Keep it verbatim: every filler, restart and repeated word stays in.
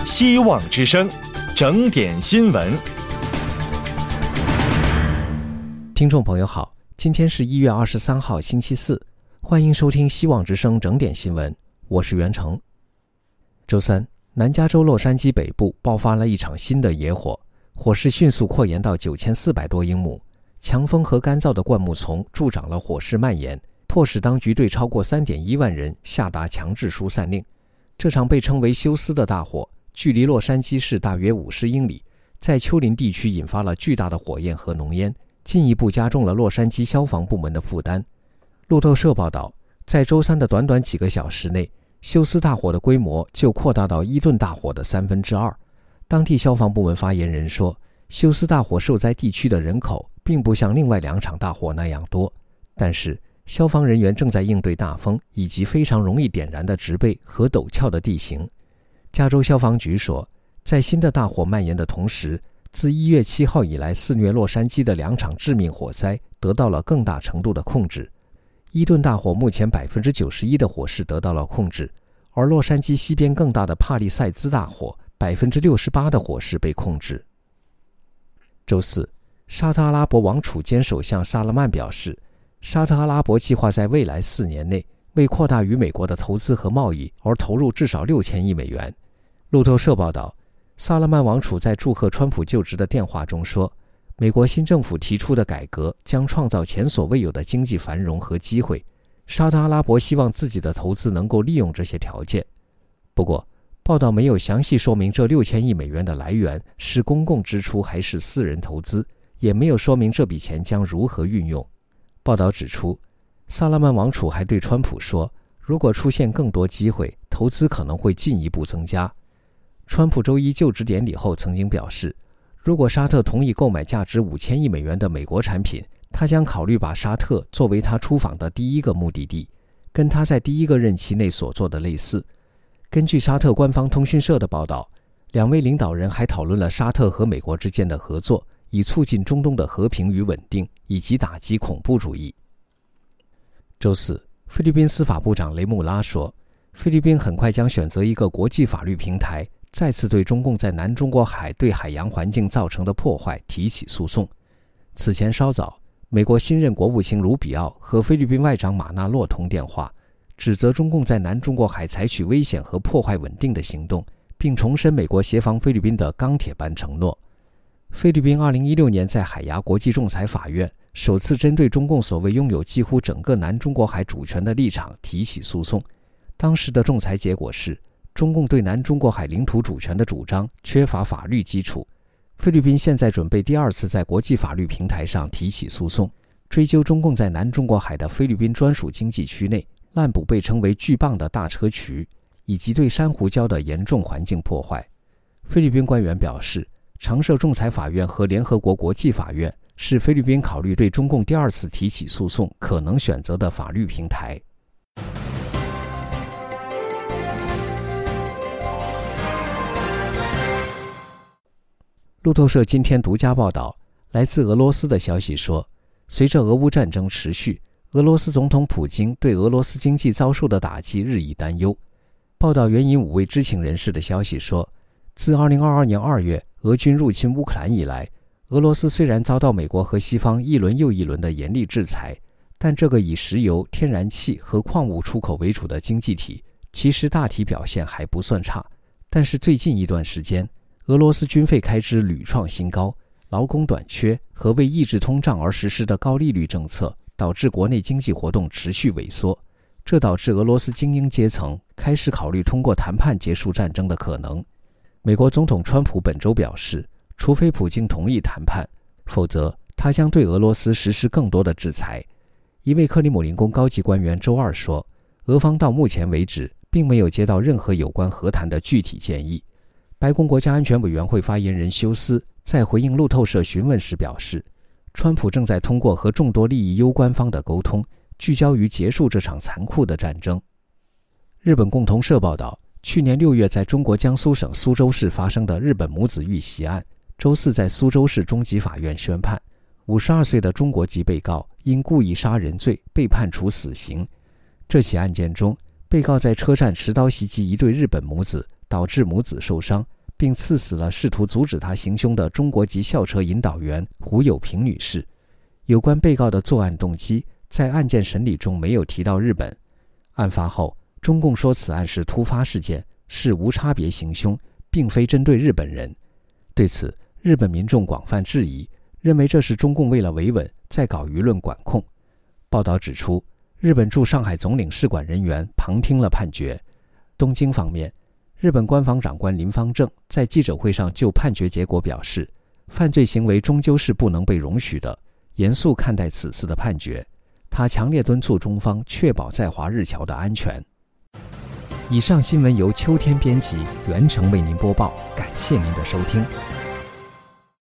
希望之声，整点新闻。 听众朋友好，今天是一月二十三号星期四，欢迎收听希望之声整点新闻，我是袁成。周三，南加州洛杉矶北部爆发了一场新的野火，火势迅速扩延到九千四百多英亩，强风和干燥的灌木丛助长了火势蔓延，迫使当局对超过 三点一万人下达强制疏散令。这场被称为休斯的大火距离洛杉矶市大约五十英里，在丘陵地区引发了巨大的火焰和浓烟，进一步加重了洛杉矶消防部门的负担。路透社报道，在周三的短短几个小时内，休斯大火的规模就扩大到伊顿大火的三分之二。当地消防部门发言人说，休斯大火受灾地区的人口并不像另外两场大火那样多，但是消防人员正在应对大风以及非常容易点燃的植被和陡峭的地形。加州消防局说，在新的大火蔓延的同时，自一月七号以来肆虐洛杉矶的两场致命火灾得到了更大程度的控制。伊顿大火目前 百分之九十一 的火势得到了控制，而洛杉矶西边更大的帕利塞兹大火 百分之六十八 的火势被控制。周四，沙特阿拉伯王储兼首相萨勒曼表示，沙特阿拉伯计划在未来四年内为扩大与美国的投资和贸易而投入至少六千亿美元。路透社报道，萨勒曼王储在祝贺川普就职的电话中说，美国新政府提出的改革将创造前所未有的经济繁荣和机会，沙特阿拉伯希望自己的投资能够利用这些条件。不过，报道没有详细说明这六千亿美元的来源是公共支出还是私人投资，也没有说明这笔钱将如何运用。报道指出，萨勒曼王储还对川普说，如果出现更多机会，投资可能会进一步增加。川普周一就职典礼后曾经表示，如果沙特同意购买价值五千亿美元的美国产品，他将考虑把沙特作为他出访的第一个目的地，跟他在第一个任期内所做的类似。根据沙特官方通讯社的报道，两位领导人还讨论了沙特和美国之间的合作，以促进中东的和平与稳定，以及打击恐怖主义。周四，菲律宾司法部长雷穆拉说，菲律宾很快将选择一个国际法律平台，再次对中共在南中国海对海洋环境造成的破坏提起诉讼。此前稍早，美国新任国务卿卢比奥和菲律宾外长马纳洛通电话，指责中共在南中国海采取危险和破坏稳定的行动，并重申美国协防菲律宾的钢铁般承诺。菲律宾二零一六年在海牙国际仲裁法院首次针对中共所谓拥有几乎整个南中国海主权的立场提起诉讼。当时的仲裁结果是，中共对南中国海领土主权的主张缺乏法律基础。菲律宾现在准备第二次在国际法律平台上提起诉讼，追究中共在南中国海的菲律宾专属经济区内滥捕被称为巨蚌的大砗磲，以及对珊瑚礁的严重环境破坏。菲律宾官员表示，常设仲裁法院和联合国国际法院是菲律宾考虑对中共第二次提起诉讼可能选择的法律平台。路透社今天独家报道，来自俄罗斯的消息说，随着俄乌战争持续，俄罗斯总统普京对俄罗斯经济遭受的打击日益担忧。报道援引五位知情人士的消息说，自二零二二年二月俄军入侵乌克兰以来，俄罗斯虽然遭到美国和西方一轮又一轮的严厉制裁，但这个以石油、天然气和矿物出口为主的经济体其实大体表现还不算差。但是最近一段时间，俄罗斯军费开支屡创新高，劳工短缺和为抑制通胀而实施的高利率政策导致国内经济活动持续萎缩，这导致俄罗斯精英阶层开始考虑通过谈判结束战争的可能。美国总统川普本周表示，除非普京同意谈判，否则他将对俄罗斯实施更多的制裁。一位克里姆林宫高级官员周二说，俄方到目前为止并没有接到任何有关和谈的具体建议。白宫国家安全委员会发言人休斯在回应路透社询问时表示，川普正在通过和众多利益攸关方的沟通，聚焦于结束这场残酷的战争。日本共同社报道，去年六月在中国江苏省苏州市发生的日本母子遇袭案，周四在苏州市中级法院宣判，五十二岁的中国籍被告因故意杀人罪被判处死刑。这起案件中，被告在车站持刀袭击一对日本母子，导致母子受伤， 并刺死了试图阻止他行凶的中国籍校车引导员胡友平女士。有关被告的作案动机，在案件审理中没有提到日本。案发后，中共说此案是突发事件，是无差别行凶，并非针对日本人。对此，日本民众广泛质疑，认为这是中共为了维稳在搞舆论管控。报道指出，日本驻上海总领事馆人员旁听了判决。东京方面，日本官房长官林芳正在记者会上就判决结果表示，犯罪行为终究是不能被容许的，严肃看待此次的判决。他强烈敦促中方确保在华日侨的安全。以上新闻由秋天编辑，袁成为您播报，感谢您的收听。